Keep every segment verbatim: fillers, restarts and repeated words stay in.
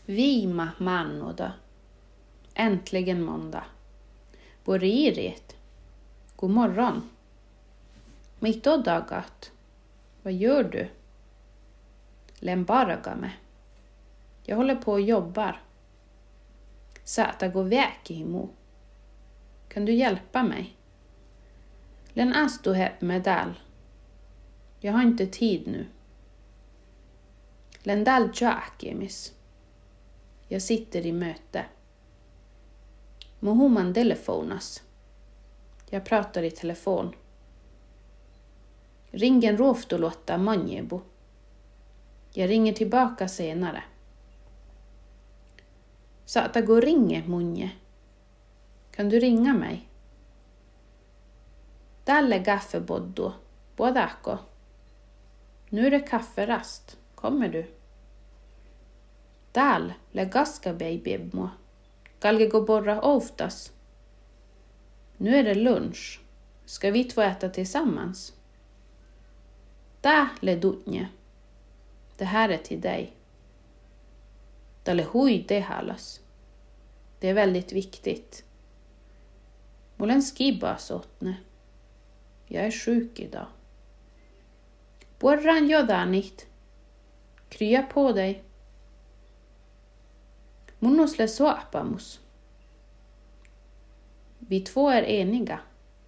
Viima mannoda. Äntligen måndag. Boririt. God morgon. Mitt och dagat. Vad gör du? Lembaragame. Jag håller på och jobbar. Säta gå väk imo. Kan du hjälpa mig? Len astu hepp medal. Jag har inte tid nu. Len dal tjaakemis. Jag sitter i möte. Mohuman telefonas. Jag pratar i telefon. Ringen rovtolotta manjebo. Jag ringer tillbaka senare. Saata gå ringe munje. Kan du ringa mig? Dalle gaffeboddo. Bodako. Nu är det kafferast. Kommer du? Dal le gaska babybmo. Galge gå borra oftas. Nu är det lunch. Ska vi två äta tillsammans? Da le dutnje. Det här är till dig. Dalle hui det halas. Det är väldigt viktigt. Molen skibas åtne. Jag är sjuk idag. Borran jodanit. Krya på dig. Monosle soapamus. Vi två är eniga.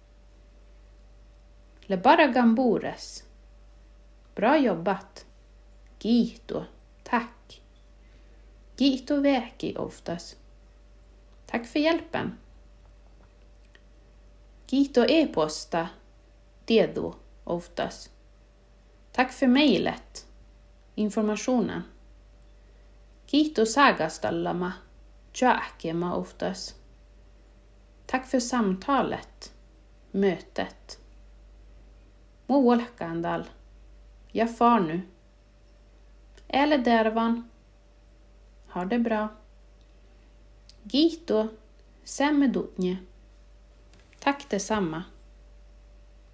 Le bara gambores. Bra jobbat. Gito. Tack. Gito väki oftast. Tack för hjälpen. Gito e-posta. Dedo oftast. Tack för mejlet. Informationen. Gito sagastallama. Tjaakema oftast. Tack för samtalet. Mötet. Muolkandal. Jag far nu. Eller dervan. Har det bra. Gito. Semmedutnje. Tack detsamma.